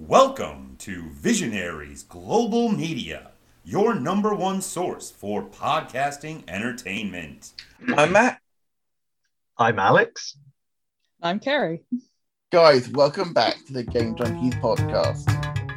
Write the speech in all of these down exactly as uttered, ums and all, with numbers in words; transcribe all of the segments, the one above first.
Welcome to Visionaries Global Media, your number one source for podcasting entertainment. I'm Matt. I'm Alex. I'm Carrie. Guys, welcome back to the Game Junkies podcast.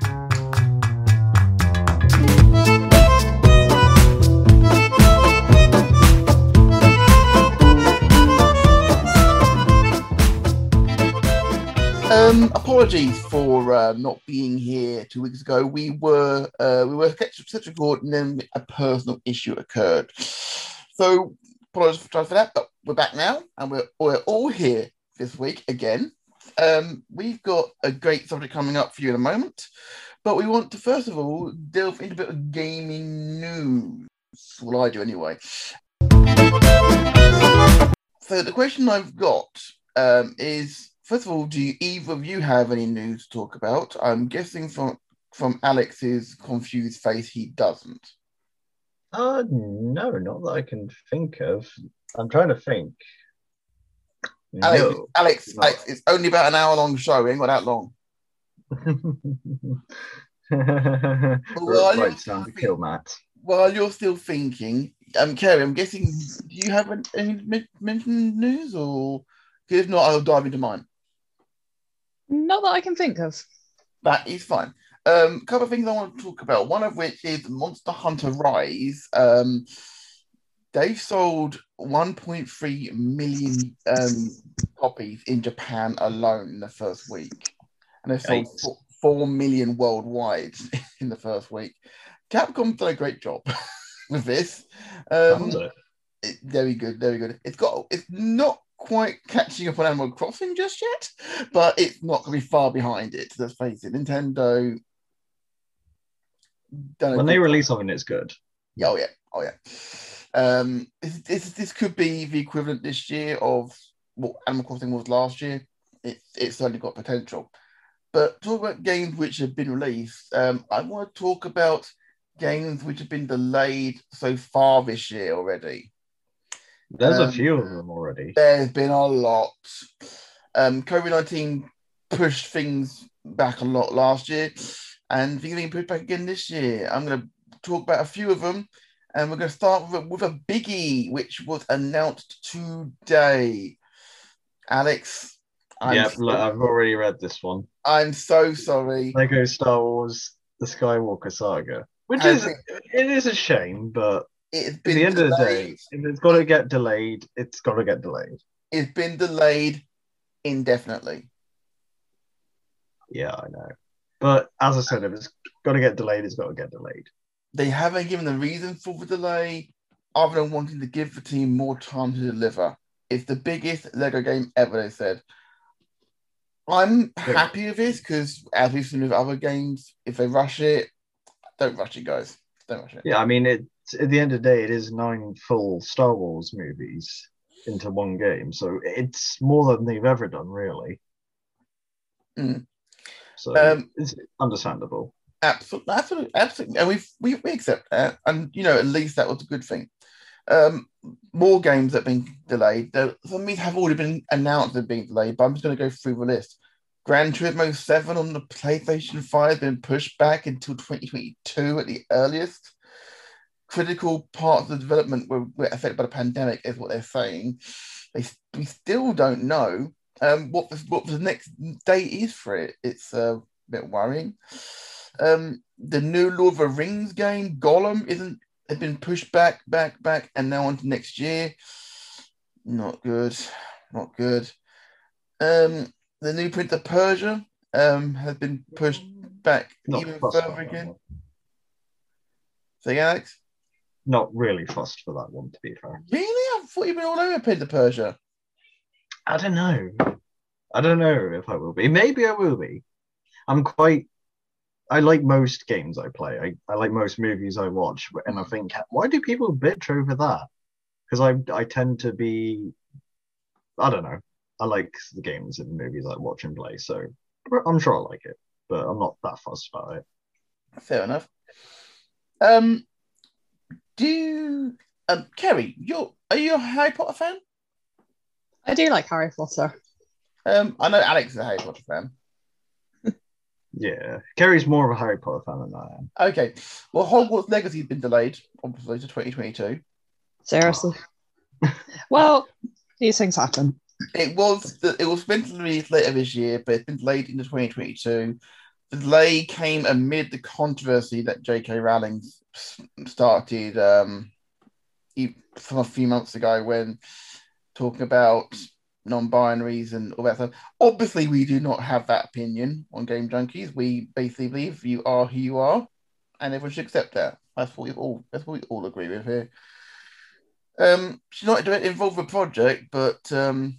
Um, apologies for uh, not being here two weeks ago. We were uh, we were set to record, and then a personal issue occurred. So apologies for that, but we're back now, and we're we're all here this week again. Um, we've got a great subject coming up for you in a moment, but we want to first of all delve into a bit of gaming news. Well, I do anyway. So the question I've got um, is. First of all, do you, either of you have any news to talk about? I'm guessing from from Alex's confused face, he doesn't. Uh, no, not that I can think of. I'm trying to think. Alex, No. Alex, No. Alex, it's only about an hour long show. We ain't got that long. Well, right you- time to kill Matt. While you're still thinking, um, Kerry, I'm guessing, do you have any, any men- mentioned news, or 'cause if not, I'll dive into mine. Not that I can think of. That is fine. Um, a couple of things I want to talk about. One of which is Monster Hunter Rise. Um, they've sold one point three million um, copies in Japan alone in the first week, and they've sold Yikes. four, four million worldwide in the first week. Capcom's done a great job with this. Um, Sounds it. it, very good, very good. It's got. It's not quite catching up on Animal Crossing just yet, but it's not going to be far behind it. Let's face it, Nintendo. Done a When they good- release something, it's good. Yeah, oh yeah, oh yeah. Um, this, this this could be the equivalent this year of what Animal Crossing was last year. It it's certainly got potential. But talk about games which have been released. Um, I want to talk about games which have been delayed so far this year already. There's Um, a few of them already. There's been a lot. Um, COVID nineteen pushed things back a lot last year, and things are being pushed back again this year. I'm going to talk about a few of them, and we're going to start with a, with a biggie, which was announced today. Alex, I'm, Yep, so, look, I've already read this one. I'm so sorry. Lego Star Wars: The Skywalker Saga, which I is think- it is a shame, but It's at been the end of the day, delayed. if it's got to get delayed, it's got to get delayed. It's been delayed indefinitely. Yeah, I know. But as I said, if it's got to get delayed, it's got to get delayed. They haven't given the reason for the delay other than wanting to give the team more time to deliver. It's the biggest Lego game ever, they said. I'm happy with this because, as we've seen with other games, if they rush it, don't rush it, guys. Don't rush it. Yeah, I mean, it, at the end of the day, it is nine full Star Wars movies into one game, so it's more than they've ever done, really. Mm. So Um, it's understandable. Absolutely, absolutely, absolutely. And we we we accept that, and you know, at least that was a good thing. Um, more games that have been delayed. There, some of these have already been announced as being delayed, but I'm just going to go through the list. Gran Turismo seven on the PlayStation five has been pushed back until twenty twenty-two at the earliest. Critical parts of the development were, were affected by the pandemic, is what they're saying. They we still don't know um, what the, what the next date is for it. It's uh, a bit worrying. Um, the new Lord of the Rings game, Gollum, isn't has been pushed back, back, back, and now on to next year. Not good, not good. Um, the new Prince of Persia um has been pushed back Not even fussed further for that again. one. Say, Alex, Not really fussed for that one, to be fair. really? I thought you'd been all over Prince of Persia. I don't know. I don't know if I will be. Maybe I will be. I'm quite. I like most games I play. I, I like most movies I watch, and I think, why do people bitch over that? Because I I tend to be. I don't know. I like the games and movies I watch and play, so I'm sure I like it, but I'm not that fussed about it. Fair enough. Um, do you, um, Kerry, you're are you a Harry Potter fan? I do like Harry Potter. Um, I know Alex is a Harry Potter fan. Yeah, Kerry's more of a Harry Potter fan than I am. Okay. Well, Hogwarts Legacy has been delayed, obviously, to twenty twenty-two. Seriously. Well, these things happen. It was it was meant to be released later this year, but it's been delayed into twenty twenty-two. The delay came amid the controversy that J K. Rowling started um, from a few months ago when talking about non-binaries and all that stuff. Obviously, we do not have that opinion on Game Junkies. We basically believe you are who you are, and everyone should accept that. That's what we all that's what we all agree with here. Um, she's not directly involved with the project, but um,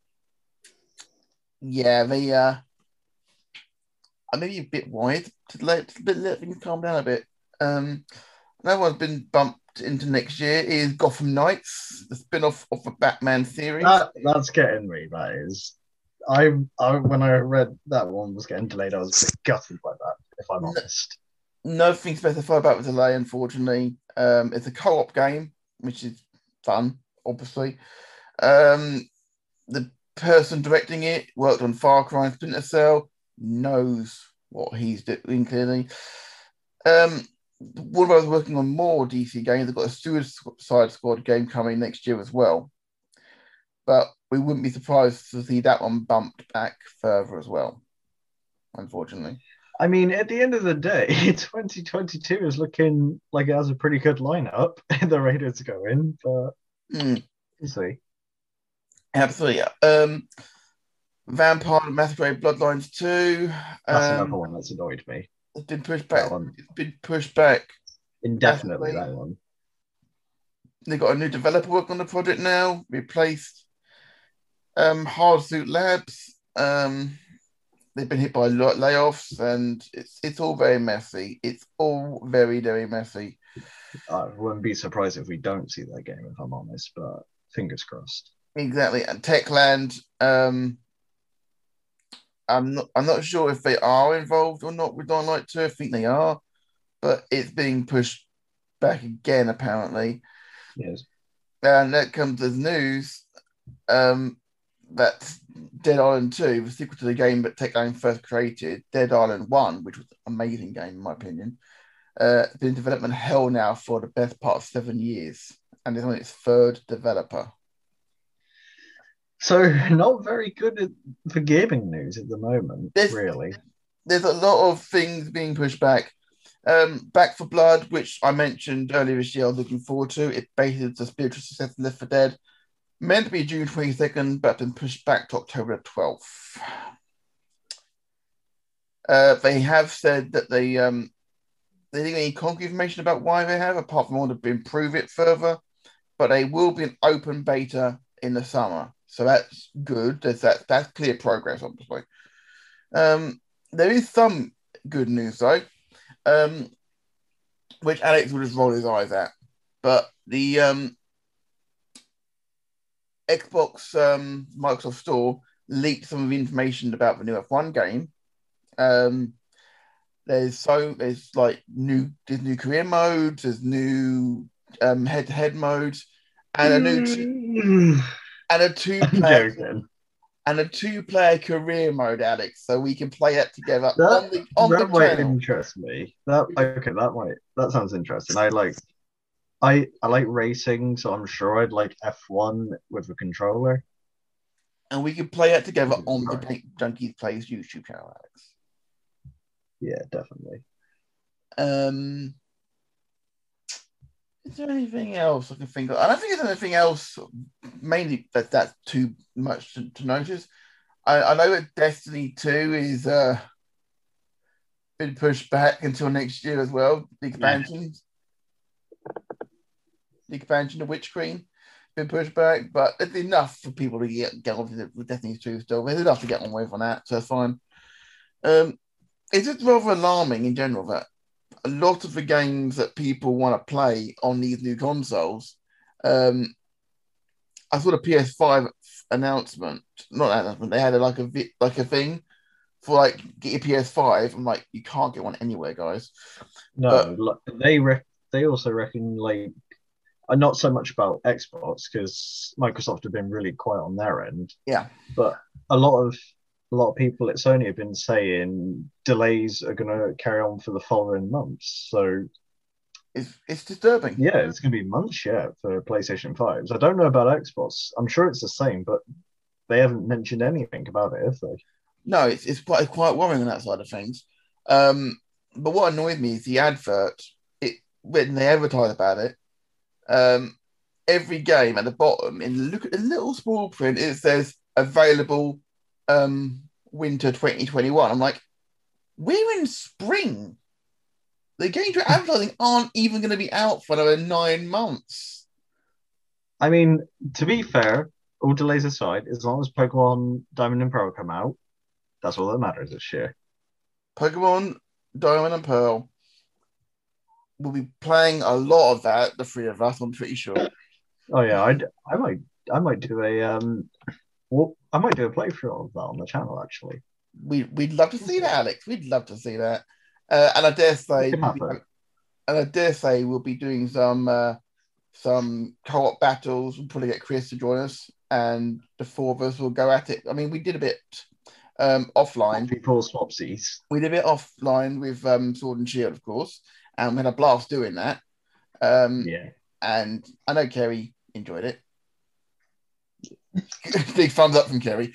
yeah, they uh, are maybe a bit wide to let to let things calm down a bit. Um, another one's been bumped into next year is Gotham Knights, the spin-off of the Batman series. That, that's getting me. That is. I, I when I read that one was getting delayed, I was a bit gutted by that, if I'm honest. Nothing specified about the delay, unfortunately. Um, it's a co-op game, which is fun, obviously. Um, the person directing it worked on Far Cry and Splinter Cell, knows what he's doing clearly. Um, Warner Bros. Working on more D C games. They've got a Suicide Squad game coming next year as well. But we wouldn't be surprised to see that one bumped back further as well, unfortunately. I mean, at the end of the day, twenty twenty-two is looking like it has a pretty good lineup. The Raiders go in, but mm. we'll see. Absolutely. Um, Vampire the Masquerade Bloodlines two. That's um, another one that's annoyed me. It's been pushed back. It's been pushed back indefinitely. That one. They've got a new developer working on the project now. Replaced um, Hardsuit Labs. Um, they've been hit by layoffs, and it's it's all very messy. It's all very very messy. I wouldn't be surprised if we don't see that game, if I'm honest. But fingers crossed. Exactly. And Techland. Um, I'm not. I'm not sure if they are involved or not with Dying Light two. I think they are, but it's being pushed back again apparently. Yes. And that comes as news um, that Dead Island two, the sequel to the game that Techland first created, Dead Island one, which was an amazing game in my opinion, uh, been in development hell now for the best part of seven years, and it's on its third developer. So not very good at for gaming news at the moment, there's, really. There's a lot of things being pushed back. Um, Back for Blood, which I mentioned earlier this year, I was looking forward to. It basically is the spiritual successor of Left four Dead. Meant to be June twenty-second, but been pushed back to October twelfth. Uh, they have said that they um, they didn't get any concrete information about why they have, apart from wanting to improve it further. But they will be an open beta in the summer. So that's good. There's that, that's clear progress, obviously. Um, there is some good news, though, um, which Alex will just roll his eyes at. But the um, Xbox um, Microsoft Store leaked some of the information about the new F one game. Um, there's so there's like new there's new career modes, there's new um, head-to-head modes, and a new t- and a two-player and a two-player career mode, Alex, so we can play that together that, on the on that the might channel. interest me. That okay, that might that sounds interesting. I like I I like racing, so I'm sure I'd like F one with a controller. And we can play that together Mm, on right. the Junkies Plays YouTube channel, Alex. Yeah, definitely. Um, is there anything else I can think of? I don't think there's anything else, mainly that that's too much to, to notice. I, I know that Destiny two is uh, been pushed back until next year as well. The expansion, the expansion of Witch Queen, been pushed back, but it's enough for people to get, get on with Destiny two still. There's enough to get on with on that, so that's fine. Um, it's just rather alarming in general that a lot of the games that people want to play on these new consoles, um, I saw the P S five announcement, not announcement, they had a, like a like a thing for like get your P S five. I'm like, you can't get one anywhere, guys. No, but, they re- they also reckon like uh, not so much about Xbox because Microsoft have been really quiet on their end. Yeah, but a lot of a lot of people at Sony have been saying delays are going to carry on for the following months. So It's it's disturbing. yeah, it's going to be months yet for PlayStation fives. I don't know about Xbox. I'm sure it's the same, but they haven't mentioned anything about it, have they? No, it's it's quite quite worrying on that side of things. Um, but what annoyed me is the advert. It when they advertise about it, um, every game at the bottom in look at the little small print, it says available um winter twenty twenty-one. I'm like, we're in spring. The games you're advertising aren't even going to be out for another nine months. I mean, to be fair, all delays aside, as long as Pokemon Diamond and Pearl come out, that's all that matters this year. Pokemon Diamond and Pearl. We'll be playing a lot of that, the three of us, I'm pretty sure. Oh yeah, I I might I might do a um, well, I might do a playthrough of that on the channel actually. We we'd love to see that, Alex. We'd love to see that. Uh, and I dare say, It can happen. and I dare say, we'll be doing some uh, some co-op battles. We'll probably get Chris to join us, and the four of us will go at it. I mean, we did a bit um, offline. People swapsies. We did a bit offline with um, Sword and Shield, of course, and we had a blast doing that. Um, Yeah. And I know Kerry enjoyed it. Big thumbs up from Kerry.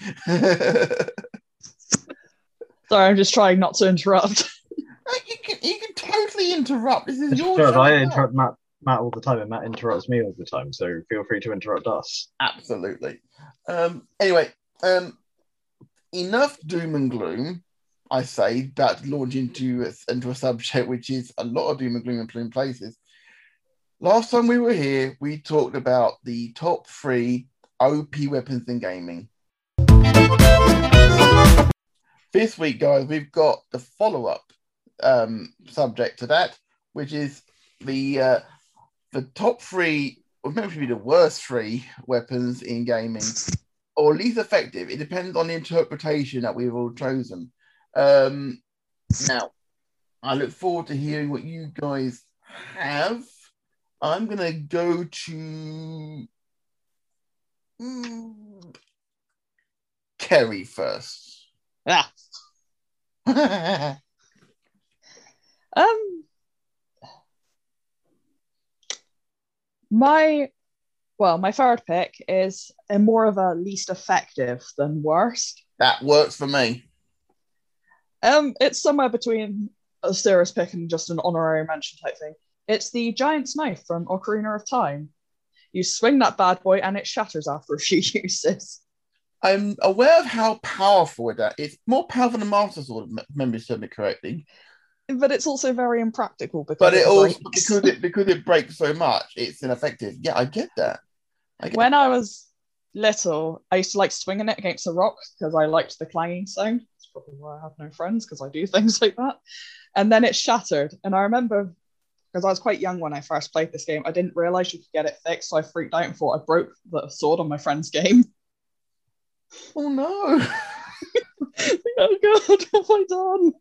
Sorry, I'm just trying not to interrupt. you can you can totally interrupt. This is your Sure, show. I now. interrupt Matt Matt all the time, and Matt interrupts me all the time. So feel free to interrupt us. Absolutely. Um, anyway, um, enough doom and gloom. I say about to launch into a, into a subject which is a lot of doom and gloom in plain places. Last time we were here, we talked about the top three O P weapons in gaming. This week, guys, we've got the follow-up um, subject to that, which is the uh, the top three, or maybe the worst three weapons in gaming, or least effective. It depends on the interpretation that we've all chosen. Um, now, I look forward to hearing what you guys have. I'm going to go to mm, Kerry first. Ah. um, my well, my third pick is a more of a least effective than worst. That works for me. Um, it's somewhere between a serious pick and just an honorary mention type thing. It's the Giant's Knife from Ocarina of Time. You swing that bad boy and it shatters after a few uses. I'm aware of how powerful that is. It's more powerful than Master Sword, if memory serves me correctly. But it's also very impractical because But it, it also breaks. because it because it breaks so much, it's ineffective. Yeah, I get that. I get When I was little, I used to like swinging it against a rock because I liked the clanging sound. That's probably why I have no friends, because I do things like that. And then it shattered. And I remember, because I was quite young when I first played this game, I didn't realize you could get it fixed, so I freaked out and thought I broke the sword on my friend's game. Oh no! Oh god, what have I done?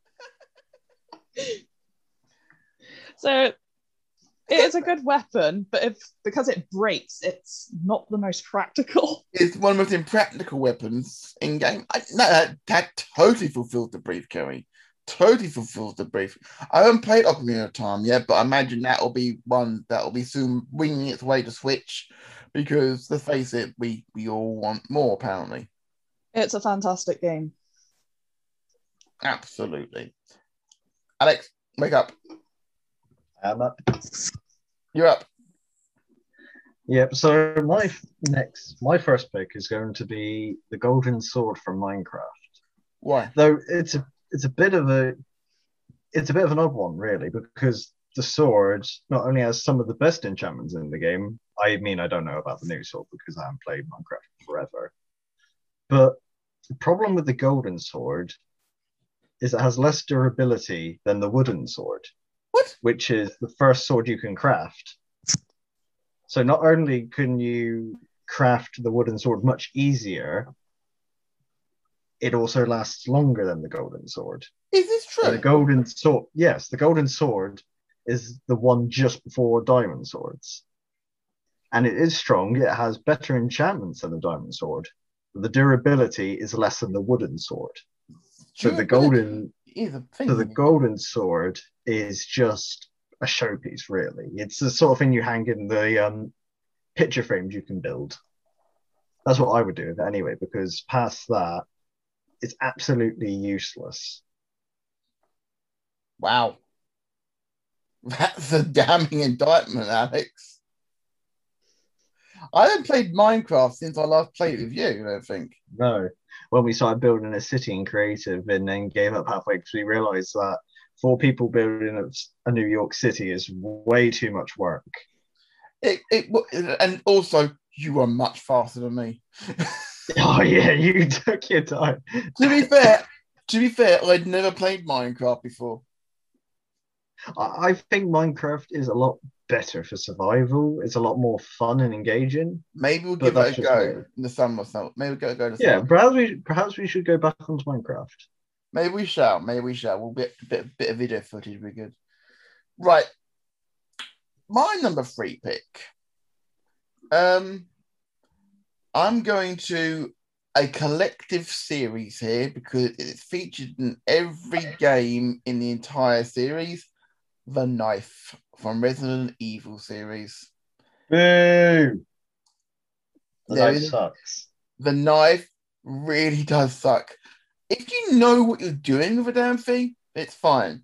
So it is a good weapon, but if because it breaks, it's not the most practical. It's one of the most impractical weapons in game. I, no, that, that totally fulfills the brief, Kerry. Totally fulfills the brief. I haven't played Ocarina of Time yet, but I imagine that will be one that will be soon winging its way to Switch, because let's face it, we we all want more. Apparently, It's a fantastic game. absolutely. Alex, wake up. Um, uh, You're up. Yep. So my f- next, my first pick is going to be the Golden Sword from Minecraft. Why? Though it's a it's a bit of a it's a bit of an odd one, really, because the sword not only has some of the best enchantments in the game. I mean, I don't know about the new sword because I haven't played Minecraft forever. But the problem with the Golden Sword is it has less durability than the wooden sword. What? Which is the first sword you can craft. So not only can you craft the wooden sword much easier, it also lasts longer than the golden sword. Is this true? So the golden sword, yes, the golden sword is the one just before diamond swords. And it is strong. It has better enchantments than the diamond sword. The durability is less than the wooden sword. So the Durability golden, is a thing. so the golden sword is just a showpiece, really. It's the sort of thing you hang in the um, picture frames you can build. That's what I would do with it anyway, because past that, it's absolutely useless. Wow. That's a damning indictment, Alex. I haven't played Minecraft since I last played it with you, I don't think. No. When we started building a city in creative and then gave up halfway because we realized that four people building a, a New York City is way too much work. It, it and also you are much faster than me. Oh yeah, you took your time. To be fair, to be fair, I'd never played Minecraft before. I, I think Minecraft is a lot better for survival. It's a lot more fun and engaging. Maybe we'll But give that's it a just go me. in the summer or something. Maybe we'll go, go to Yeah, summer. perhaps we perhaps we should go back onto Minecraft. Maybe we shall. Maybe we shall. We'll get a bit, bit of video footage. Be good. Right. My number three pick. Um, I'm going to a collective series here because it's featured in every game in the entire series. The Knife from Resident Evil series. Boo! The There knife is- sucks. The Knife really does suck. If you know what you're doing with a damn thing, it's fine.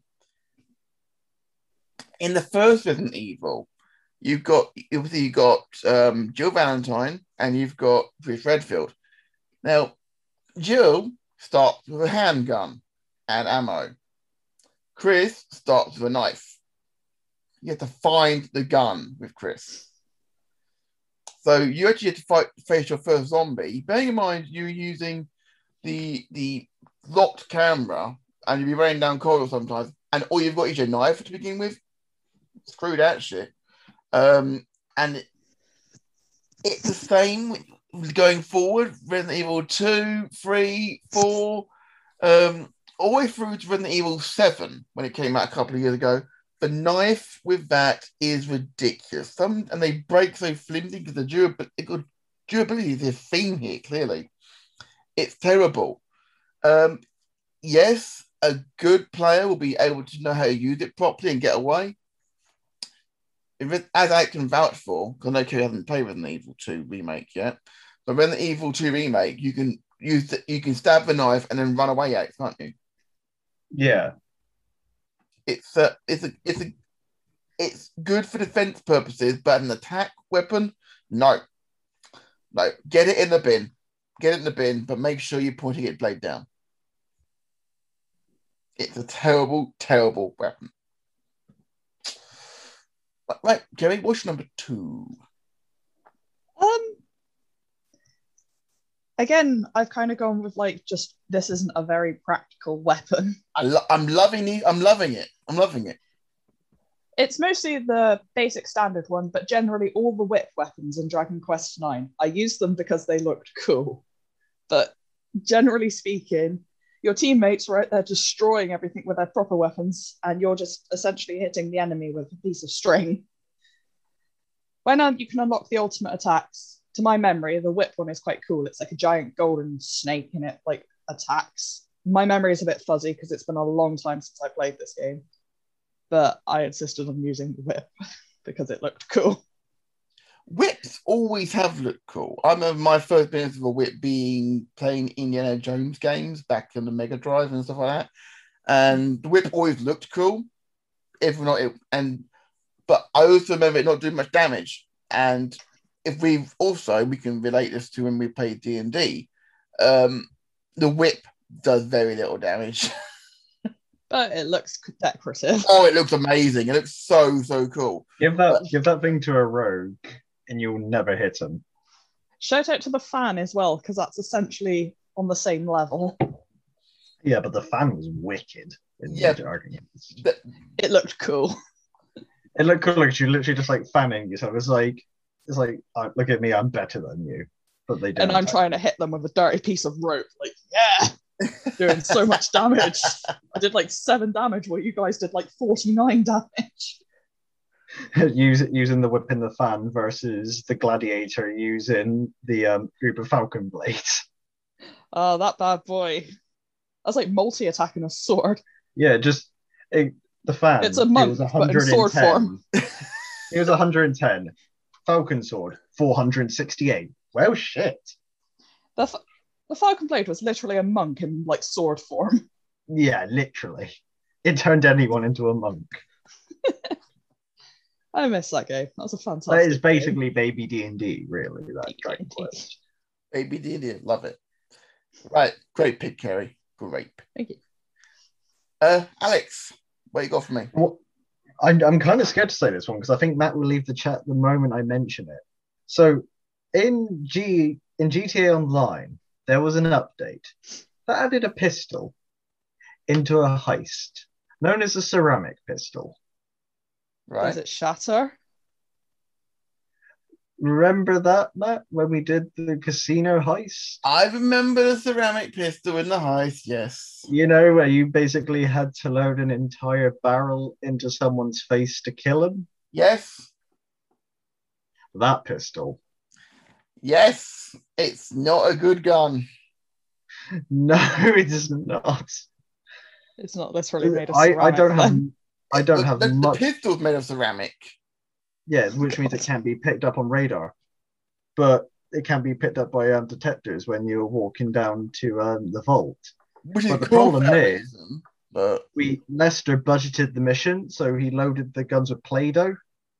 In the first Resident Evil, you've got obviously you got um, Jill Valentine and you've got Chris Redfield. Now, Jill starts with a handgun and ammo. Chris starts with a knife. You have to find the gun with Chris. So you actually have to fight face your first zombie. Bearing in mind you're using the the locked camera and you'll be running down corridors sometimes, and all you've got is your knife to begin with. Screw that shit. Um, and it, it's the same going forward. Resident Evil two, three, four, um, all the way through to Resident Evil seven when it came out a couple of years ago. The knife with that is ridiculous. Some and they break so flimsy because the durability, durability is a theme here, clearly. It's terrible. Um, yes, a good player will be able to know how to use it properly and get away. If it, as I can vouch for, because I know Kerry hasn't played Resident Evil two remake yet, but Resident Evil two remake, you can use the, you can stab the knife and then run away at it, can't you? Yeah. It's a, it's a, it's a, it's good for defense purposes, but an attack weapon, no, no. Get it in the bin, get it in the bin, but make sure you're pointing it blade down. It's a terrible, terrible weapon. Right, Jerry, what's number two? Um, again, I've kind of gone with like just this isn't a very practical weapon. I lo- I'm loving it. I'm loving it. I'm loving it. It's mostly the basic standard one, but generally all the whip weapons in Dragon Quest nine, I used them because they looked cool. But generally speaking, your teammates are out there destroying everything with their proper weapons, and you're just essentially hitting the enemy with a piece of string. When um, you can unlock the ultimate attacks, to my memory, the whip one is quite cool. It's like a giant golden snake and it like attacks. My memory is a bit fuzzy because it's been a long time since I played this game. But I insisted on using the whip because it looked cool. Whips always have looked cool. I remember my first experience of a whip being playing Indiana Jones games back on the Mega Drive and stuff like that. And the whip always looked cool. If not, it, and but I also remember it not doing much damage. And if we've also, we can relate this to when we played D and D, um, the whip does very little damage. But it looks decorative. Oh, it looks amazing. It looks so, so cool. Give that But- give that thing to a rogue and you'll never hit him. Shout out to the fan as well, because that's essentially on the same level. Yeah, but the fan was wicked in Yeah. Ninja Arguments. The- It looked cool. It looked cool, like you literally just like fanning yourself. It's like it's like oh, look at me, I'm better than you. But they don't. And I'm trying to hit them with a dirty piece of rope. Like, yeah, doing so much damage. I did like seven damage, while you guys did like forty-nine damage. Use, using the whip in the fan versus the gladiator using the um, Uber Falcon blades. Oh, that bad boy. That's like multi-attacking a sword. Yeah, just it, the fan. It's a It monk, was but in sword one hundred ten. form. It was one hundred ten. Falcon sword, four hundred sixty-eight. Well, shit. The, F- the Falcon Blade was literally a monk in like sword form. Yeah, literally. It turned anyone into a monk. I miss that game. That was a fantastic That is game. basically baby D and D, really. That Baby Dragon D and D. Quest. Baby did love it. Right, great pick, Kerry. Great pick. Thank you. Uh, Alex, what you got for me? Well, I'm, I'm kind of scared to say this one because I think Matt will leave the chat the moment I mention it. So, in G in G T A Online, there was an update that added a pistol into a heist known as a ceramic pistol. Right. Does it shatter? Remember that, Matt, when we did the casino heist? I remember the ceramic pistol in the heist, yes. You know, where you basically had to load an entire barrel into someone's face to kill him? Yes. That pistol. Yes. It's not a good gun. No, it is not. It's not literally made of I, ceramic. I don't have then. I don't The- have the, much. The pistol's made of ceramic. Yeah, which means it can be picked up on radar, but it can be picked up by um, detectors when you're walking down to um, the vault. Which is But the cool problem for that is- reason, but We Lester budgeted the mission, so he loaded the guns with Play-Doh.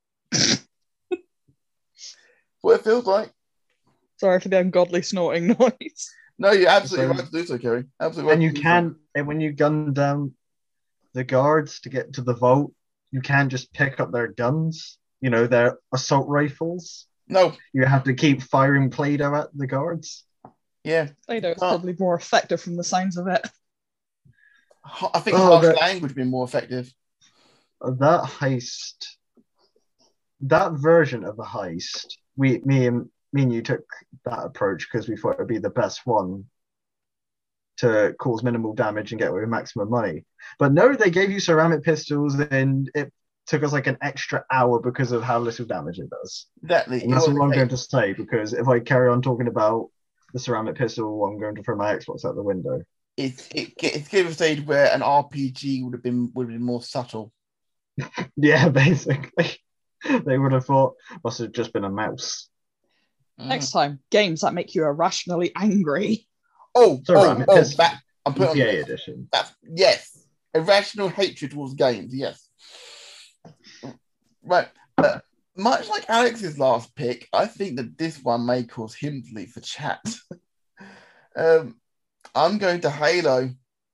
what it feels like. Sorry for the ungodly snorting noise. No, you're absolutely So- right to do so, Kerry. Absolutely right And you to do so. can, and when you gun down the guards to get to the vault, you can just pick up their guns. You know, their assault rifles. No, You have to keep firing Play-Doh at the guards. yeah. Play-Doh is Oh. probably more effective from the sounds of it. Ho- I think Oh, harsh that- language would be more effective. That heist, that version of the heist, we, me and me and you took that approach because we thought it would be the best one to cause minimal damage and get away with maximum money. But no, they gave you ceramic pistols, and it took us like an extra hour because of how little damage it does. Exactly. And that's It all I'm was- going to say, because if I carry on talking about the ceramic pistol, I'm going to throw my Xbox out the window. It, it, it's getting to a stage where an R P G would have been would have been more subtle. Yeah, basically. They would have thought, must have just been a mouse. Next time, games that make you irrationally angry. Oh, oh, Ceramic oh, pistol. that I'm putting on E P A the- edition. That's yes, irrational hatred towards games. Yes, right. Uh, much like Alex's last pick, I think that this one may cause him to leave for chat. um, I'm going to Halo.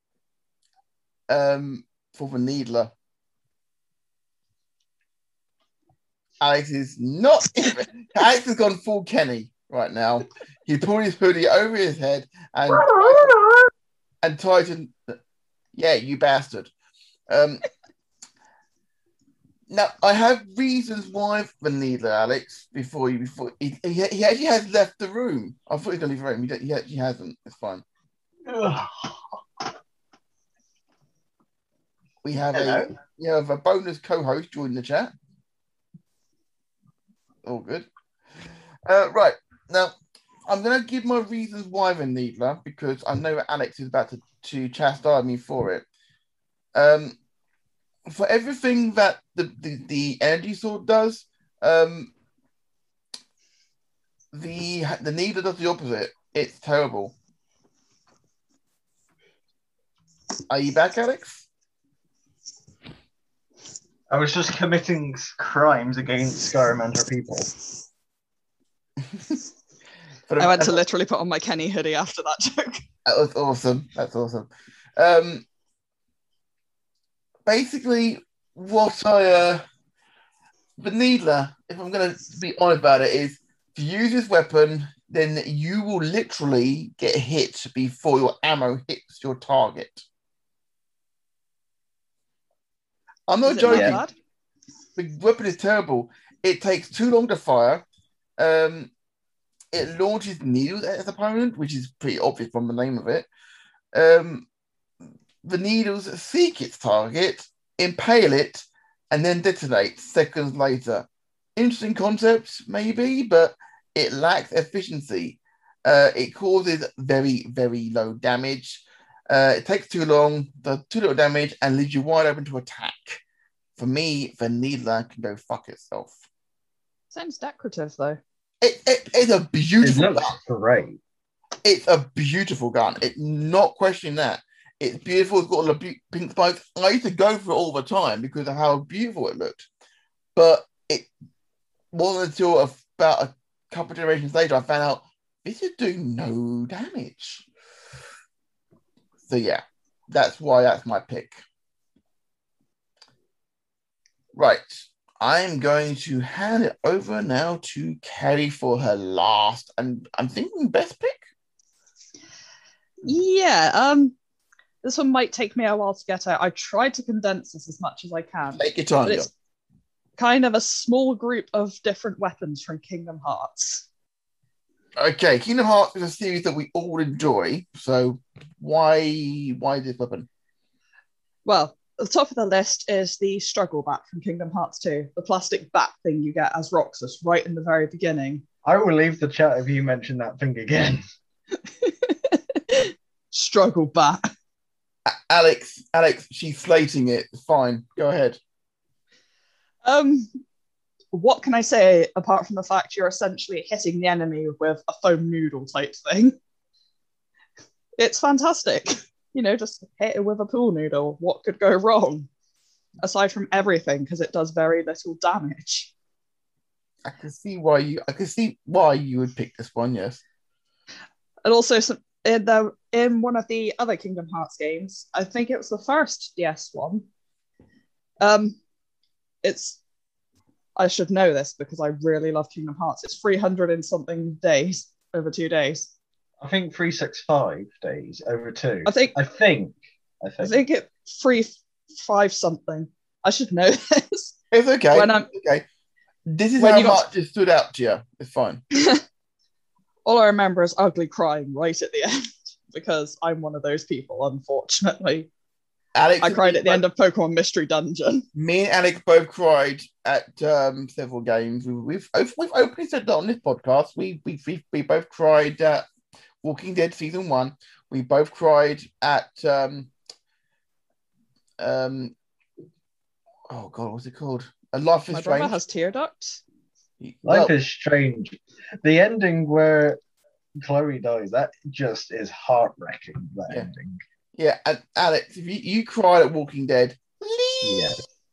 Um, for the Needler. Alex is not. Alex has gone full Kenny right now. He pulled his hoodie over his head and and Titan. Yeah, you bastard. Um, now I have reasons why for Needler, Alex. Before you, before he, he, he actually has left the room. I thought he was going to leave the room. He, don't- he actually hasn't. It's fine. We have a Hello. we have a bonus co-host joining the chat. All good. Uh, right now, I'm going to give my reasons why the Needler because I know that Alex is about to, to chastise me for it. Um, for everything that the, the, the energy sword does, um, the the Needler does the opposite. It's terrible. Are you back, Alex? I was just committing crimes against Skyrim and her people. For the- I went to literally put on my Kenny hoodie after that joke. That was awesome. That's awesome. Um, basically, what I uh, the Needler, if I'm going to be honest about it, is to use this weapon, then you will literally get hit before your ammo hits your target. I'm not Is it joking. that bad? The weapon is terrible. It takes too long to fire. Um, it launches needles at its opponent, which is pretty obvious from the name of it. Um, the needles seek its target, impale it, and then detonate seconds later. Interesting concept, maybe, but it lacks efficiency. Uh, it causes very, very low damage. Uh, it takes too long, does too little damage, and leaves you wide open to attack. For me, Vanilla can go fuck itself. Sounds decorative though. It, it, it's a It beautiful looks gun. great. It's a beautiful gun. It not questioning that. It's beautiful. It's got all the bu- pink spikes. I used to go for it all the time because of how beautiful it looked. But it wasn't until about a couple of generations later I found out this is doing no damage. So yeah, that's why that's my pick. Right. I'm going to hand it over now to Kerry for her last, and I'm thinking best pick. Yeah, um, this one might take me a while to get out. I tried to condense this as much as I can, Take your time. but it's kind of a small group of different weapons from Kingdom Hearts. Okay, Kingdom Hearts is a series that we all enjoy. So why why this weapon? Well, at the top of the list is the Struggle Bat from Kingdom Hearts two, the plastic bat thing you get as Roxas right in the very beginning. I will leave the chat if you mention that thing again. Struggle Bat. Alex, Alex, she's slating it. Fine, go ahead. Um, what can I say apart from the fact you're essentially hitting the enemy with a foam noodle type thing? It's fantastic. You know, just hit it with a pool noodle. What could go wrong? Aside from everything, because it does very little damage. I can see why you. I can see why you would pick this one. Yes. And also, some, in, the, in one of the other Kingdom Hearts games, I think it was the first D S one. Um, it's I should know this because I really love Kingdom Hearts. It's three hundred and something days over two days. I think three sixty-five days over two. I think. I think. I I think. think it three five something. I should know this. It's okay. When I'm okay. This is when how you got- much it stood out to you. It's fine. all I remember is ugly crying right at the end because I'm one of those people, unfortunately. Alex, I and cried me at the both- end of Pokemon Mystery Dungeon. Me and Alex both cried at um, several games. We've we've, we've openly said that on this podcast. We we we, we both cried at Walking Dead season one. We both cried at um um oh god, what's it called? A Life is My brother Strange. has tear ducts. Life Well, is Strange. The ending where Chloe dies, that just is heart wrenching. That Yeah. ending. yeah, and Alex, if you, you cried at Walking Dead. Yeah.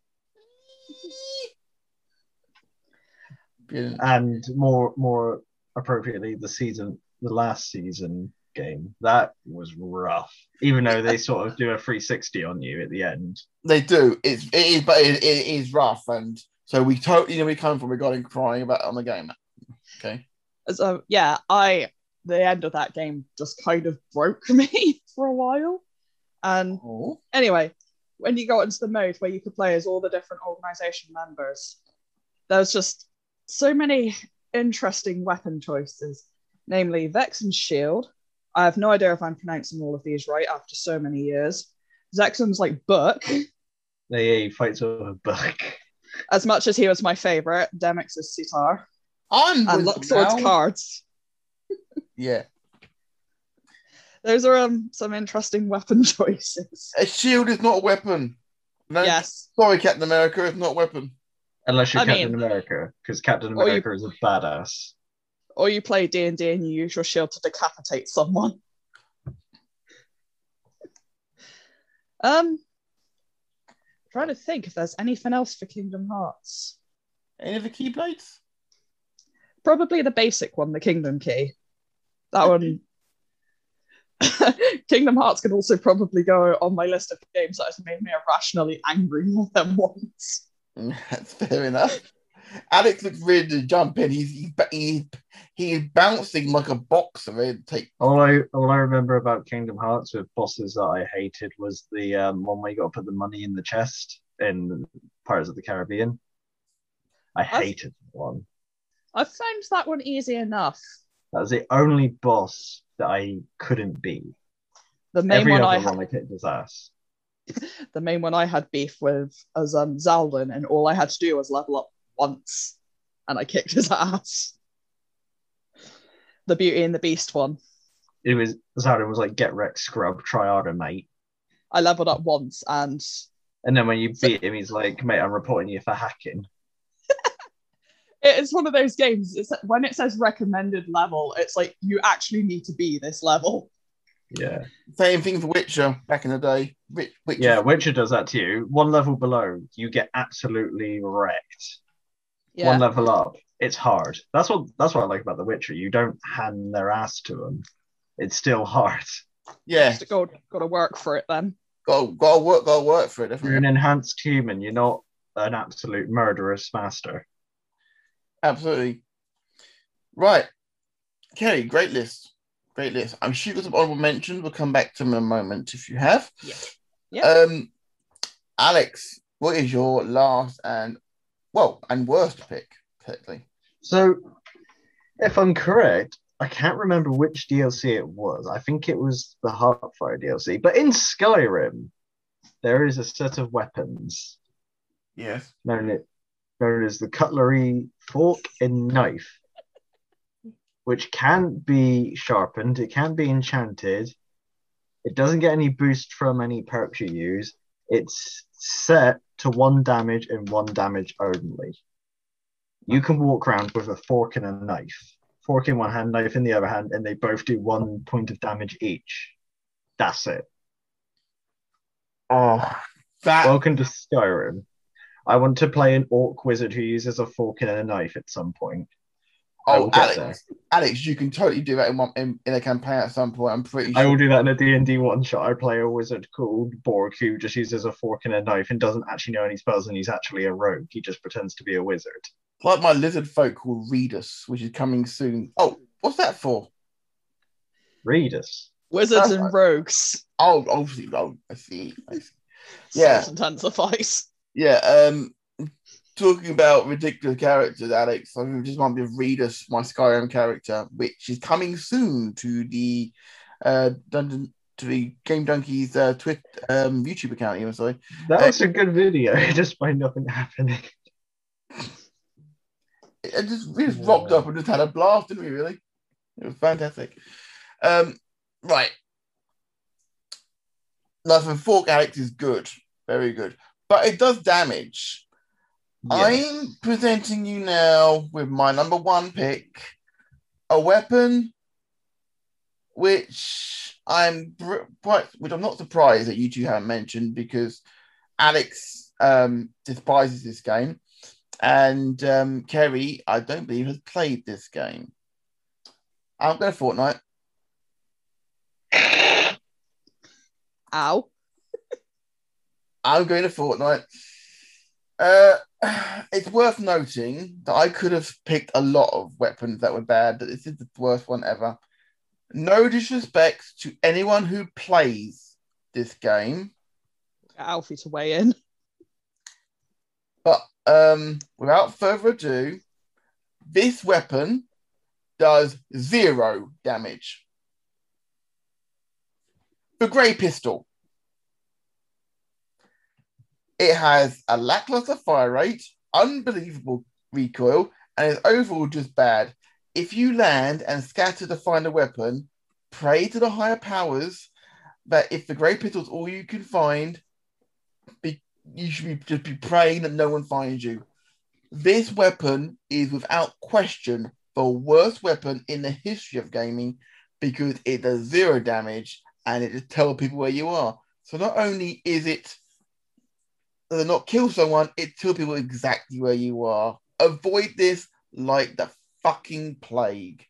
Brilliant. And more more appropriately, the season, the last season game, that was rough. Even though they sort of do a three sixty on you at the end. They do. It's it is, but it, it is rough, and so we totally know where we come from regarding crying about it on the game. Okay. So yeah, I the end of that game just kind of broke me for a while. And Oh. anyway, when you got into the mode where you could play as all the different organization members, there was just so many interesting weapon choices, namely Vex and Shield. I have no idea if I'm pronouncing all of these right after so many years. Zexum's like book. They fights with a book. As much as he was my favorite, Demix is sitar. I'm And with Luxord's now. cards. Yeah. Those are um, some interesting weapon choices. A shield is not a weapon. No, Yes. Sorry, Captain America, it's not a weapon. Unless you're I Captain mean- America, because Captain Or you- America is a badass. Or you play D and D and you use your shield to decapitate someone. Um, trying to think if there's anything else for Kingdom Hearts. Any of the Keyblades? Probably the basic one, the Kingdom Key. That one. Kingdom Hearts could also probably go on my list of games that has made me irrationally angry more than once. That's fair enough. Alex looks ready to jump in. He's he's, he's, he's bouncing like a boxer. Ready to take. All I all I remember about Kingdom Hearts with bosses that I hated was the um, one where you got to put the money in the chest in Pirates of the Caribbean. I I've- hated that one. I found that one easy enough. That was the only boss that I couldn't beat. The main Every one other I one had, I kicked his ass. the main one I had beef with as um Zaldin, and all I had to do was level up once, and I kicked his ass. the Beauty and the Beast one. It was Zaldin was like, get wrecked, scrub, try harder, mate. I leveled up once, and And then when you beat him, he's like, mate, I'm reporting you for hacking. it's one of those games. It's when it says recommended level, it's like you actually need to be this level. Yeah. Same thing for Witcher back in the day. Witcher, Yeah, Witcher does that to you. One level below, you get absolutely wrecked. Yeah. One level up, it's hard. That's what that's what I like about The Witcher. You don't hand their ass to them. It's still hard. Yeah, Just got got to work for it then. got got to work, got to work for it. You're Definitely. an enhanced human. You're not an absolute murderous master. Absolutely. Right, Kerry, great list, great list. I'm sure you've got some honorable mentions. We'll come back to them in a moment if you have. Yeah. Yeah. Um, Alex, what is your last and well and worst pick, technically? So, if I'm correct, I can't remember which D L C it was. I think it was the Heartfire D L C. But in Skyrim, there is a set of weapons Yes. known, it, known as the Cutlery Fork and Knife, which can't be sharpened. It can't be enchanted. It doesn't get any boost from any perks you use. It's set to one damage and one damage only. You can walk around with a fork and a knife. Fork in one hand, knife in the other hand, and they both do one point of damage each. That's it. Oh, that Welcome to Skyrim. I want to play an orc wizard who uses a fork and a knife at some point. I oh, will get Alex, there. Alex, you can totally do that in one in, in a campaign at some point. I'm pretty I sure. will do that in a D and D one shot. I play a wizard called Borg who just uses a fork and a knife and doesn't actually know any spells, and he's actually a rogue. He just pretends to be a wizard. Like my lizard folk called Redus, which is coming soon. Oh, what's that for? Read us. Wizards Oh, and rogues. Oh, obviously, oh, I see. I see. Yeah. Salt intensifies. Yeah, um, talking about ridiculous characters, Alex, I just want to read us my Skyrim character, which is coming soon to the uh Dungeon to the Game Donkeys uh Twitter um YouTube account. Even sorry, That Uh, was a good video, despite nothing happening. it just we just rocked up and just had a blast, didn't we? Really, it was fantastic. Um, right, Nothing Fork Alex is good, very good, but it does damage. Yes. I'm presenting you now with my number one pick, a weapon which I'm br- quite, which I'm not surprised that you two haven't mentioned because Alex um, despises this game, and um, Kerry, I don't believe, has played this game. I'm going to Fortnite. Ow. I'm going to Fortnite. Uh, it's worth noting that I could have picked a lot of weapons that were bad, but this is the worst one ever. No disrespect to anyone who plays this game, Get Alfie to weigh in. but um, without further ado, this weapon does zero damage. The Grey Pistol. It has a lackluster fire rate, unbelievable recoil, and is overall just bad. If you land and scatter to find a weapon, pray to the higher powers that if the Grey Pistol is all you can find, be, you should be just be praying that no one finds you. This weapon is without question the worst weapon in the history of gaming because it does zero damage and it just tells people where you are. So not only is it uh, not kill someone, it tells people exactly where you are. Avoid this like the fucking plague.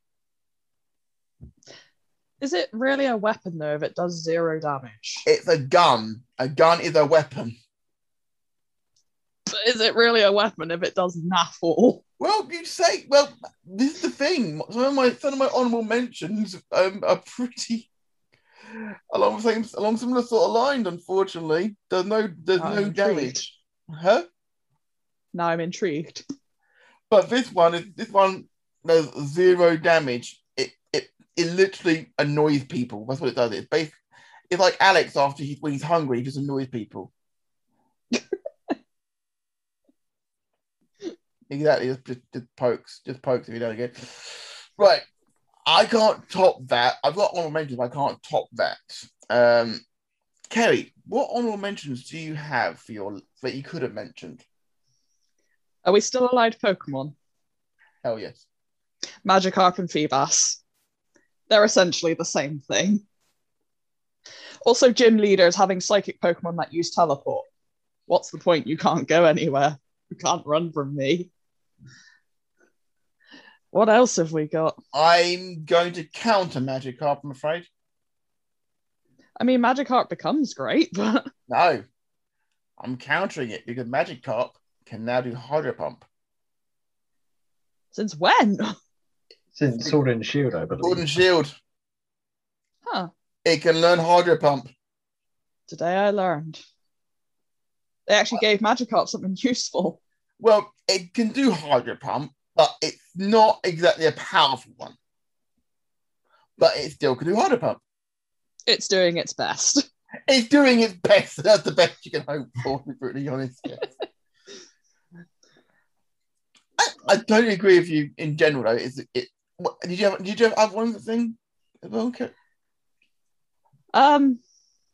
Is it really a weapon though if it does zero damage? It's a gun. A gun is a weapon. But is it really a weapon if it does naff all? Well, you say, well, this is the thing. Some of my some of my honourable mentions um, are pretty along the same along similar sort of lines. Unfortunately, there's no there's I'm no intrigued. damage, huh? Now I'm intrigued. But this one is this one does zero damage. It it it literally annoys people. That's what it does. It's basically it's like Alex after he when he's hungry, he just annoys people. Exactly, just, just, just pokes, just pokes if you don't get. Right, I can't top that. I've got honorable mentions, but I can't top that. Um, Kerry, what honorable mentions do you have for your that you could have mentioned? Are we still allowed Pokemon? Hell yes. Magikarp and Feebas. They're essentially the same thing. Also, gym leaders having psychic Pokemon that use teleport. What's the point? You can't go anywhere. You can't run from me. What else have we got? I'm going to counter Magikarp, I'm afraid. I mean, Magikarp becomes great, but... No. I'm countering it because Magikarp can now do Hydro Pump. Since when? Since Sword and Shield, I believe. Sword and Shield. Huh. It can learn Hydro Pump. Today I learned. They actually gave Magikarp something useful. Well, it can do Hydro Pump, but it's not exactly a powerful one. But it still can do Hydro Pump. It's doing its best. It's doing its best. That's the best you can hope for, to be brutally honest. Yes. I, I totally agree with you in general, though. Is it, what, did you have did you have other one thing? Okay. Um,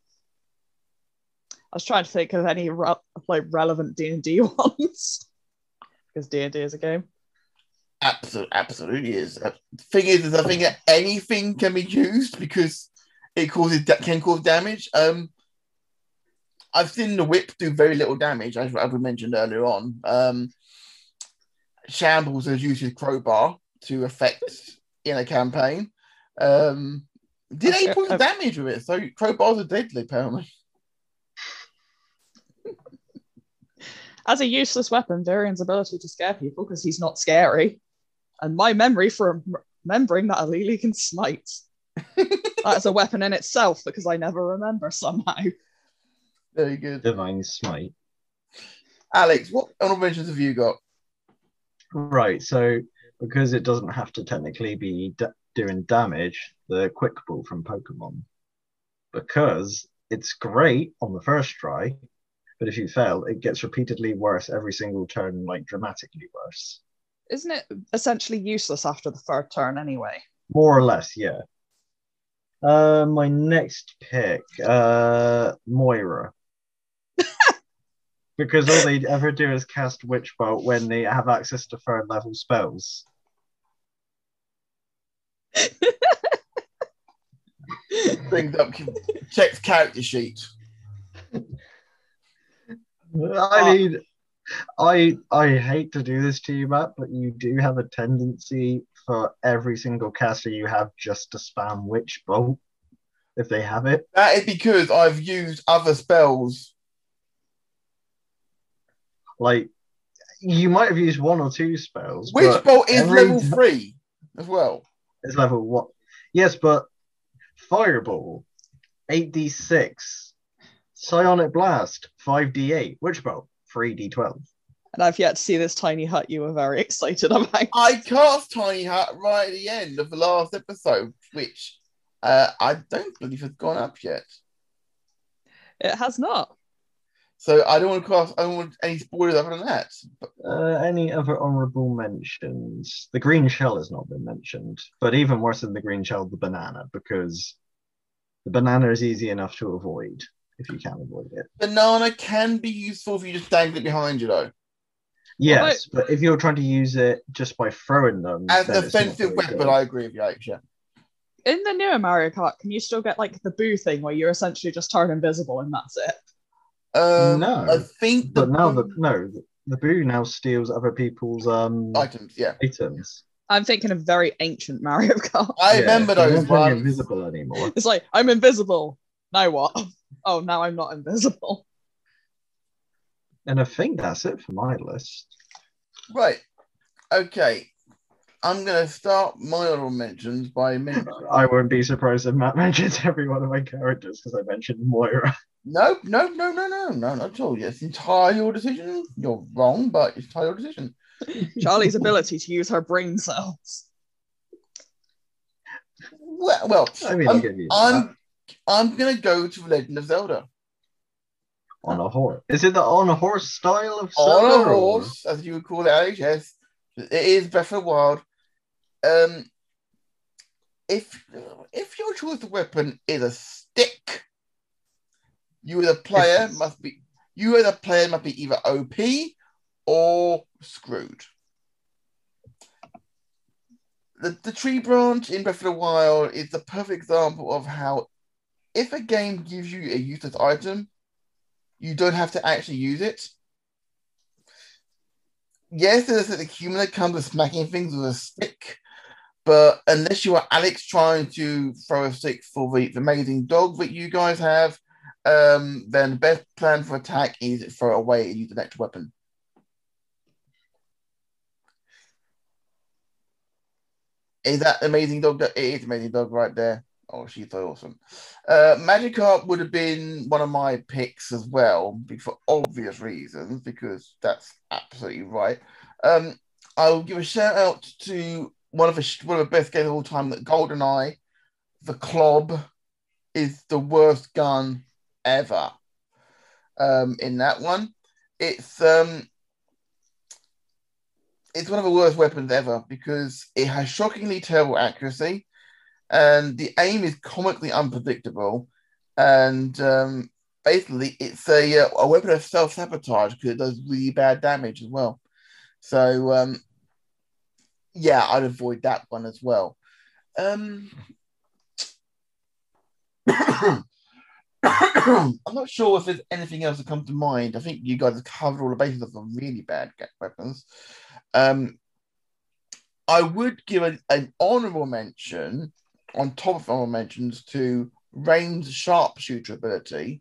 I was trying to think of any re- like relevant D and D ones because D and D is a game. Absolutely, absolutely is. The thing is, is I think that anything can be used because it causes can cause damage. Um, I've seen the whip do very little damage, as I mentioned earlier on. Um, Shambles has used his crowbar to affect in a campaign. Um, did Okay, eight points uh, damage with it, so crowbars are deadly, apparently. As a useless weapon, Varian's ability to scare people because he's not scary. And my memory for remembering that Alili can smite. That's a weapon in itself because I never remember somehow. Very good. Divine Smite. Alex, what honorable mentions have you got? Right, so because it doesn't have to technically be d- doing damage, the Quick Ball from Pokemon. Because it's great on the first try, but if you fail, it gets repeatedly worse every single turn, like dramatically worse. Isn't it essentially useless after the third turn anyway? More or less, yeah. Uh, my next pick, uh, Moira. Because all they ever do is cast Witch Bolt when they have access to third level spells. Brings up, checks character sheet. I mean, I I hate to do this to you, Matt, but you do have a tendency for every single caster you have just to spam Witch Bolt if they have it. That is because I've used other spells. Like, you might have used one or two spells. Witch but Bolt is every level t- three as well. It's level one. Yes, but Fireball, eight d six. Psionic Blast, five d eight. Witch Bolt, three d twelve. And I've yet to see this tiny hut you were very excited about. I cast Tiny Hut right at the end of the last episode, which uh, I don't believe has gone up yet. It has not. So I don't want to cast. I don't want any spoilers other than that. But Uh, any other honorable mentions? The green shell has not been mentioned, but even worse than the green shell, the banana, because the banana is easy enough to avoid if you can avoid it. banana can be useful if you just dangle it behind you, though, Yes, but if you're trying to use it just by throwing them, as then an it's not offensive very weapon. good. I agree with you, Alex. Yeah. In the newer Mario Kart, can you still get like the boo thing where you're essentially just turn invisible and that's it? Um, No, I think the But now the no, the boo now steals other people's um items. Yeah, items. I'm thinking of very ancient Mario Kart. I Yeah, remember they those don't turn you ones. invisible anymore. It's like, I'm invisible. Now what? Oh, now I'm not invisible. And I think that's it for my list. Right. Okay. I'm gonna start my honorable mentions by mentioning. I wouldn't be surprised if Matt mentions every one of my characters because I mentioned Moira. No, no, no, no, no, no, not at all. It's entirely your decision. You're wrong, but it's entirely your decision. Charlie's ability to use her brain cells. Well, well I mean, I'll I'm, give you I'm, that. I'm gonna go to Legend of Zelda. On a horse. Is it the on a horse style of On Zelda, a or- horse, as you would call it, Alex, yes. It is Breath of the Wild. Um, if if your choice of weapon is a stick, you as a player must be you as a player must be either O P or screwed. The, the tree branch in Breath of the Wild is the perfect example of how if a game gives you a useless item, you don't have to actually use it. Yes, there's a human that comes with smacking things with a stick, but unless you are Alex trying to throw a stick for the, the amazing dog that you guys have, um, then the best plan for attack is to throw it away and use the next weapon. Is that amazing dog? It is amazing dog right there. Oh, she's so awesome. Uh, Magikarp would have been one of my picks as well, for obvious reasons, because that's absolutely right. Um, I'll give a shout out to one of the one of the best games of all time, that GoldenEye. The Club is the worst gun ever. Um, in that one, it's um, it's one of the worst weapons ever because it has shockingly terrible accuracy. And the aim is comically unpredictable, and um, basically it's a, uh, a weapon of self-sabotage because it does really bad damage as well. So um, yeah, I'd avoid that one as well. Um, I'm not sure if there's anything else that comes to mind. I think you guys have covered all the bases of some really bad weapons. Um, I would give a, an honourable mention on top of honorable mentions to Rain's sharpshooter ability.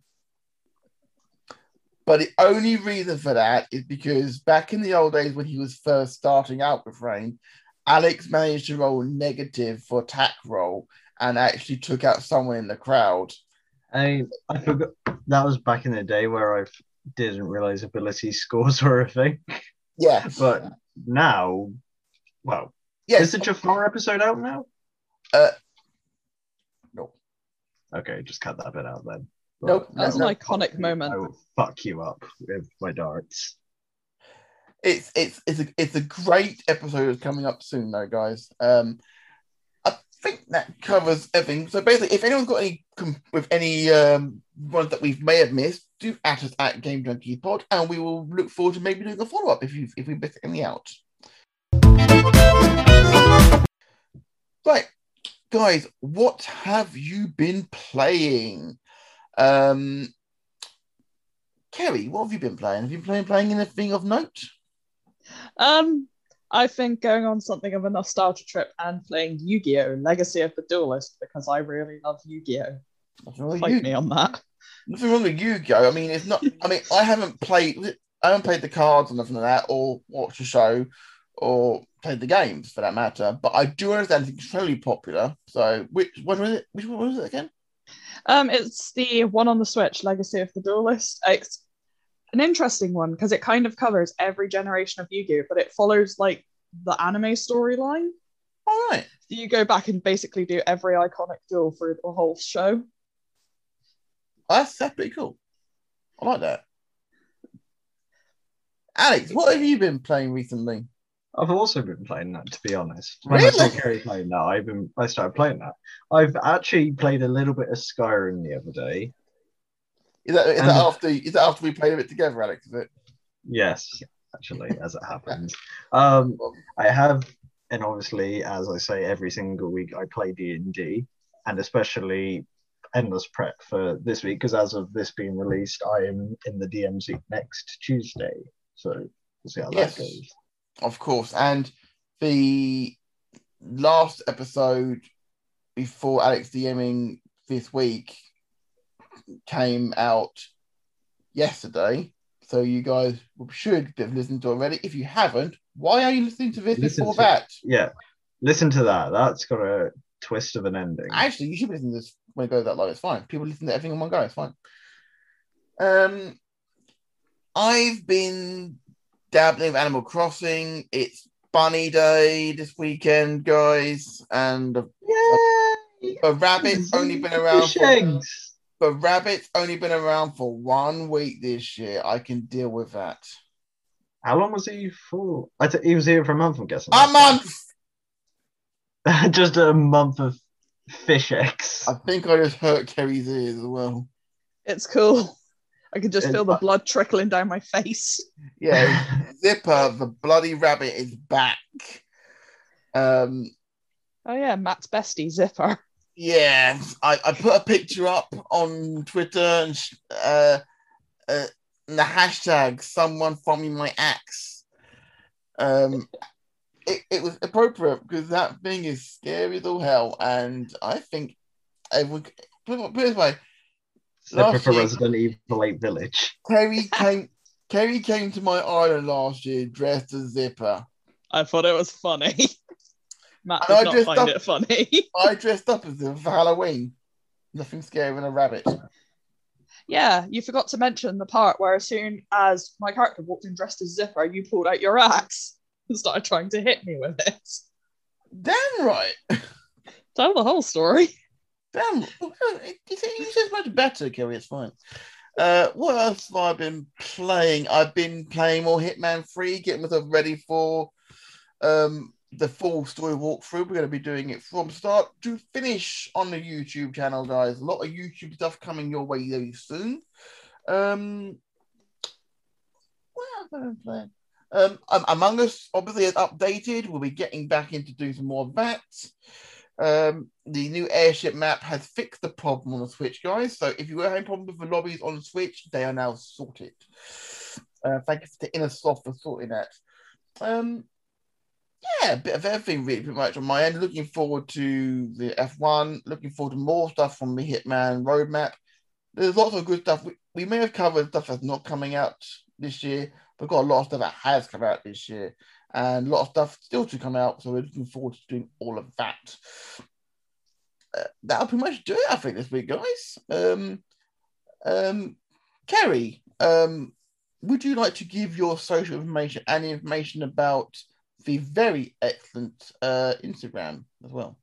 But the only reason for that is because back in the old days when he was first starting out with Rain, Alex managed to roll negative for attack roll and actually took out someone in the crowd. I I forgot that was back in the day where I didn't realize ability scores were a thing. Yeah. But now, well, yes. Is the Jafar episode out now? Uh, no. Okay, just cut that bit out then. Nope. That's no, an iconic no. moment. I will fuck you up with my darts. It's it's it's a it's a great episode coming up soon, though, guys. Um, I think that covers everything. So basically, if anyone's got any with any um ones that we may have missed, do at us at Game Junkie Pod, and we will look forward to maybe doing a follow up if you if we miss any out. Right, guys, what have you been playing? Um, Kerry, what have you been playing? Have you been playing playing anything of note? Um, I think going on something of a nostalgia trip and playing Yu-Gi-Oh! Legacy of the Duelist because I really love Yu-Gi-Oh! Nothing wrong Fight with me you. on that. Nothing wrong with Yu-Gi-Oh! I mean, it's not. I mean, I haven't played. I haven't played the cards or nothing like that, or watched the show, or played the games for that matter. But I do understand it's incredibly popular. So, which what was it? Which one was it again? Um, it's the one on the Switch, Legacy of the Duelist. It's an interesting one because it kind of covers every generation of Yu-Gi-Oh, but it follows like the anime storyline. All right. So you go back and basically do every iconic duel through the whole show. That's that's pretty cool. I like that. Alex, what have you been playing recently? I've also been playing that, to be honest. When Really? I saw Kerry playing that, I've been I started playing that. I've actually played a little bit of Skyrim the other day. Is that is And- that after is that after we played it together, Alex? Is it? Yes, actually, as it happens. Um, I have, and obviously, as I say every single week, I play D and D, and especially endless prep for this week because as of this being released, I am in the D M seat next Tuesday. So we'll see how Yes. that goes. Of course. And the last episode before Alex DMing this week came out yesterday. So you guys should have listened to it already. If you haven't, why are you listening to this Listen before to- that? Yeah, listen to that. That's got a twist of an ending. Actually, you should be listening to this when it goes that low. It's fine. People listen to everything in one go. It's fine. Um, I've been dabbling with Animal Crossing. It's Bunny Day this weekend, guys, and the, Yay! the rabbit's only been around. Fish For, eggs. the rabbit's only been around for one week this year. I can deal with that. How long was he for? I th- he was here for a month, I'm guessing. A month. Just a month of Fish eggs. I think I just hurt Kerry's ears as well. It's cool. I can just It's feel the fun. blood trickling down my face. Yeah, Zipper, the bloody rabbit, is back. Um, Oh yeah, Matt's bestie, Zipper. yeah, I, I put a picture up on Twitter and uh, uh, and the hashtag "someone from me my axe." Um, it, it was appropriate because that thing is scary as all hell, and I think everyone. Put it this way, Zipper last for year- Resident Evil eight Village. Kerry came. Kerry came to my island last year dressed as Zipper. I thought it was funny. Matt And I did not just find thought- it funny. I dressed up as him for Halloween. Nothing scarier than a rabbit. Yeah, you forgot to mention the part where as soon as my character walked in dressed as Zipper, you pulled out your axe and started trying to hit me with it. Damn right. Tell the whole story. Damn. Well, you say you said much better, Kerry. It's fine. Uh, what else have I been playing? I've been playing more Hitman three, getting myself ready for um, the full story walkthrough. We're going to be doing it from start to finish on the YouTube channel, guys. A lot of YouTube stuff coming your way very soon. Um, what else have I been playing? Um, um, Among Us obviously is updated. We'll be getting back into doing some more of that. Um, the new airship map has fixed the problem on the Switch, guys. So if you were having problems with the lobbies on the Switch, they are now sorted. Uh, thank you to Innersoft for sorting that. Um, yeah, a bit of everything really pretty much on my end. Looking forward to the F one. Looking forward to more stuff from the Hitman roadmap. There's lots of good stuff. We, we may have covered stuff that's not coming out this year. We've got a lot of stuff that has come out this year. And a lot of stuff still to come out, so we're looking forward to doing all of that. Uh, that'll pretty much do it, I think, this week, guys. Um, um, Kerry, um, would you like to give your social information and information about the very excellent uh, Instagram as well?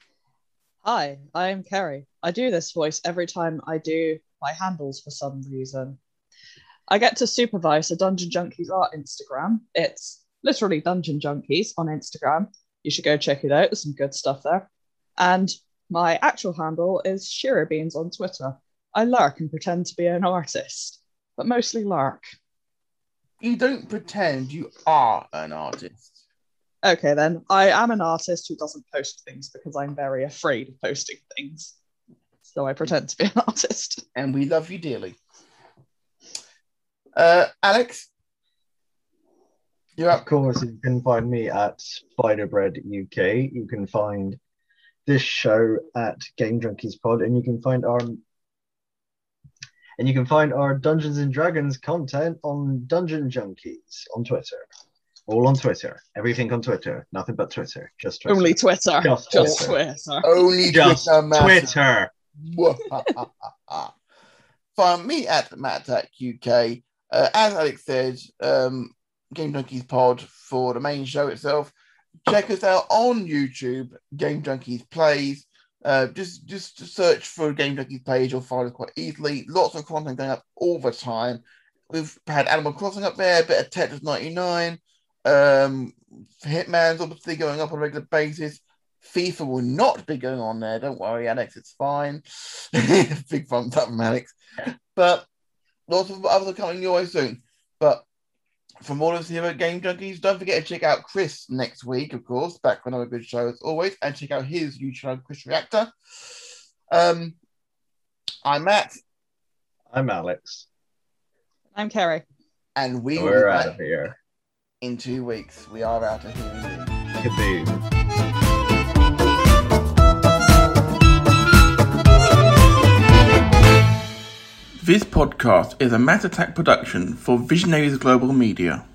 Hi, I am Kerry. I do this voice every time I do my handles for some reason. I get to supervise a Dungeon Junkies art Instagram. It's literally Dungeon Junkies on Instagram. You should go check it out. There's some good stuff there. And my actual handle is Shira Beans on Twitter. I lurk and pretend to be an artist, but mostly lurk. You don't pretend, you are an artist. Okay, then. I am an artist who doesn't post things because I'm very afraid of posting things. So I pretend to be an artist. And we love you dearly. Uh, Alex? You're Of up. course, you can find me at Spiderbread U K. You can find this show at Game Junkies Pod, and you can find our and you can find our Dungeons and Dragons content on Dungeon Junkies on Twitter. All on Twitter. Everything on Twitter. Nothing but Twitter. Just Twitter. Only Twitter. Just Just Twitter. Twitter. Only Just Twitter, massive. Twitter. Find me at MattAttackUK. Uh, as Alex said, um, Game Junkies Pod for the main show itself. Check us out on YouTube, Game Junkies Plays. Uh, just just search for a Game Junkies page, you'll find it quite easily. Lots of content going up all the time. We've had Animal Crossing up there, a bit of Tetris ninety-nine. Um, Hitman's obviously going up on a regular basis. FIFA will not be going on there. Don't worry, Alex, it's fine. Big thumbs up from Alex. But lots of others are coming your way soon. But from all of us here at Game Junkies, don't forget to check out Chris next week, of course, back for another good show as always, and check out his YouTube channel, Chris Reactor. Um, I'm Matt, I'm Alex. I'm Kerry. and we will We're be out back of here. in two weeks. We are out of here. Kaboom. This podcast is a Matt Attack production for Visionaries Global Media.